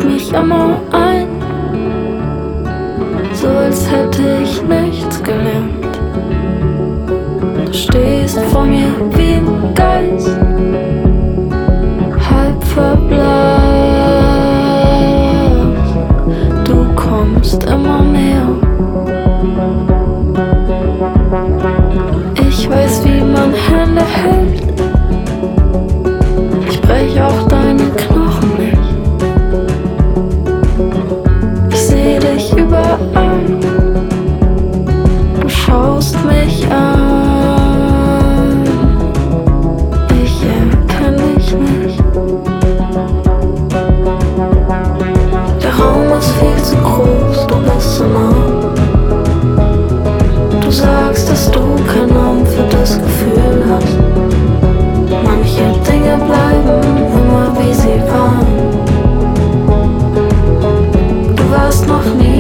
schläfst mich immer ein, so als hätte ich nichts gelernt. Du stehst vor mir wie ein Geist, halb verblasst. Du kommst immer näher. Ich weiß, wie man Hände hält. Ich brech auch deine Knochen nicht. Ich seh dich überall. Du schaust mich an. Ich erkenn dich nicht. Der Raum ist viel zu groß, du bist so nah. Du sagst, dass du keinen Namen für das Gefühl hast. Manche Dinge bleiben immer wie sie waren. Du warst noch nie